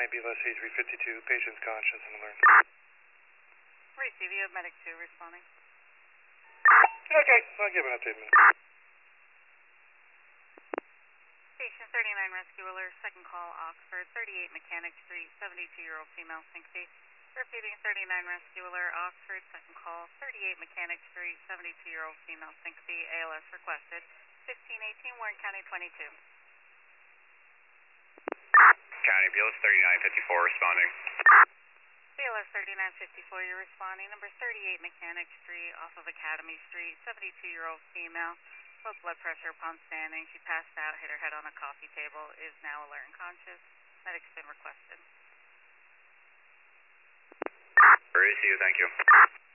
BLS A352, patient's conscious and alert. Receive, you have Medic 2 responding. Okay, I'll give an update in a minute. Station 39 Rescue Alert, second call, Oxford, 38 Mechanic Street, 72-year-old female syncope. Repeating 39 Rescue Alert, Oxford, second call, 38 Mechanic Street, 72-year-old female syncope, ALS requested, 1518 Warren County 22. County, BLS 3954 responding. BLS 3954, you're responding. Number 38 Mechanic Street, off of Academy Street, 72-year-old female, low blood pressure upon standing. She passed out, hit her head on a coffee table, is now alert and conscious. Medic's been requested. Receive, thank you.